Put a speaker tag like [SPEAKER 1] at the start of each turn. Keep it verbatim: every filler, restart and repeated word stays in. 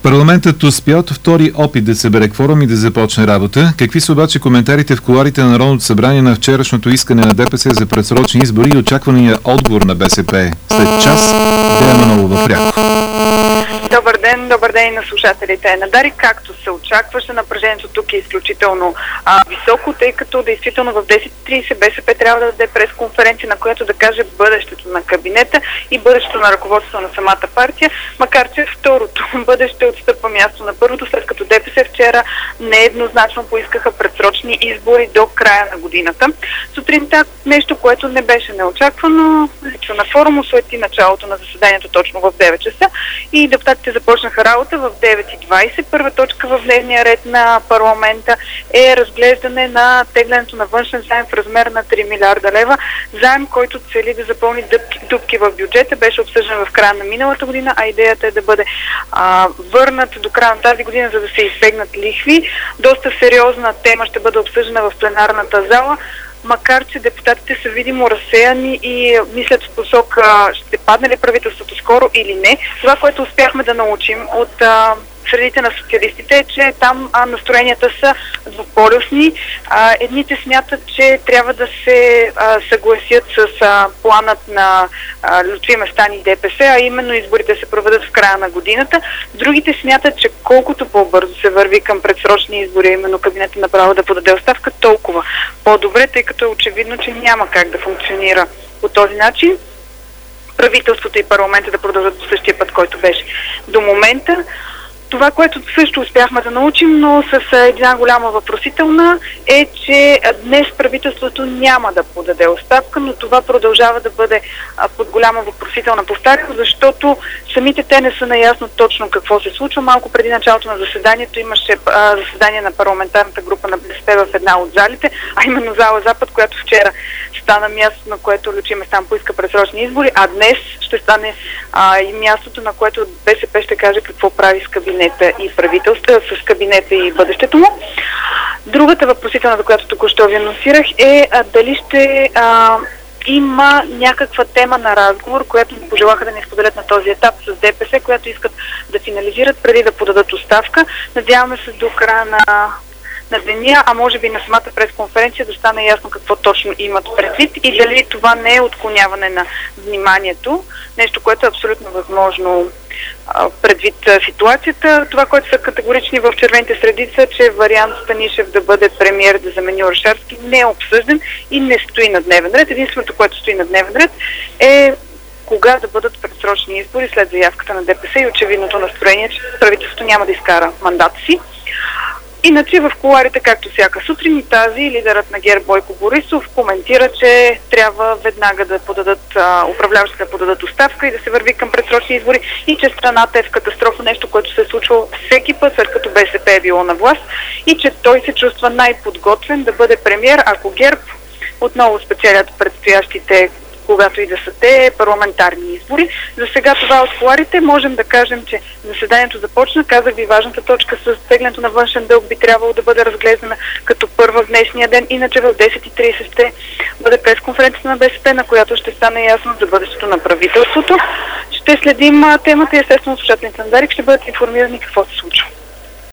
[SPEAKER 1] Парламентът успя от втори опит да събере кворум и да започне работа. Какви са обаче коментарите в кулоарите на Народното събрание на вчерашното искане на ДПС за предсрочни избори и очаквания отговор на БСП? След час Дея Манолова пряко.
[SPEAKER 2] Добър ден, добър ден и на слушателите на Дарик. Както се очакваше, напрежението тук е изключително а, високо, тъй като действително в десет и тридесет БСП трябва да даде пресконференция, на която да каже бъдещето на кабинета и бъдещето на ръководството на самата партия, макар че второто бъдеще отстъпва място на първото, след като ДПС вчера нееднозначно поискаха предсрочни избори до края на годината. Сутринта нещо, което не беше неочаквано, лично на форум осуети началото на заседанието точно в девет часа и депутатите започнаха работа в девет и двадесет. Първа точка в дневния ред на парламента е разглеждане на теглянето на външен заем в размер на три милиарда лева. Заем, който цели да запълни дупки, дупки в бюджета, беше обсъждан в края на миналата година, а идеята е да бъде а, върнат до края на тази година, за да се избегнат лихви. Доста сериозна тема ще бъде обсъждана в пленарната зала, макар че депутатите са видимо разсеяни и мислят в посока ще падне ли правителството скоро или не. Това, което успяхме да научим от а, средите на социалистите е, че там а, настроенията са двуполюсни. А, едните смятат, че трябва да се а, съгласят с а, планът на а, Лютви Местан и ДПС, а именно изборите се проведат в края на годината. Другите смятат, че колкото по-бързо се върви към предсрочни избори, именно кабинета направо да подаде оставка, толкова по-добре, тъй като е очевидно, че няма как да функционира по този начин. Правителството и парламента да продължат по същия път, който беше до момента. Това, което също успяхме да научим, но с една голяма въпросителна, е, че днес правителството няма да подаде оставка, но това продължава да бъде под голяма въпросителна, повтарям, защото самите те не са наясно точно какво се случва. Малко преди началото на заседанието имаше а, заседание на парламентарната група на БСП в една от залите, а именно зала Запад, която вчера стана място, на което Лютви Местан поиска предсрочни избори, а днес ще стане а, и мястото, на което БСП ще каже какво прави с кабинета и правителство, с кабинета и бъдещето му. Другата въпросителна, за която току-що ви анонсирах, е а, дали ще а, има някаква тема на разговор, която ни пожелаха да ни споделят на този етап с ДПС, която искат да финализират преди да подадат оставка. Надяваме се до края на на деня, а може би на самата пресконференция да стане ясно какво точно имат предвид и дали това не е отклоняване на вниманието, нещо, което е абсолютно възможно а, предвид а, ситуацията. Това, което са категорични в червените средица, че вариант Станишев да бъде премиер, да замени Орешарски, не е обсъждан и не стои на дневен ред. Единственото, което стои на дневен ред е кога да бъдат предсрочни избори след заявката на ДПС и очевидното настроение, че правителството няма да изкара мандата си. Иначе в кулоарите, както всяка сутрин, и тази лидерът на ГЕРБ Бойко Борисов коментира, че трябва веднага да подадат, а, управляващите да подадат оставка и да се върви към предсрочни избори и че страната е в катастрофа, нещо, което се е случвало всеки път, след като БСП е било на власт и че той се чувства най-подготвен да бъде премиер, ако ГЕРБ отново спечелят предстоящите, когато и да са те, парламентарни избори. За сега това от кулоарите. Можем да кажем, че заседанието започна. Казах ви, важната точка с теглянето на външен дълг би трябвало да бъде разглеждана като първа в днешния ден. Иначе в десет и тридесет ще бъде пресконференцията на БСП, на която ще стане ясно за бъдещето на правителството. Ще следим темата и естествено слушателите на Дарик ще бъдат информирани какво се случва.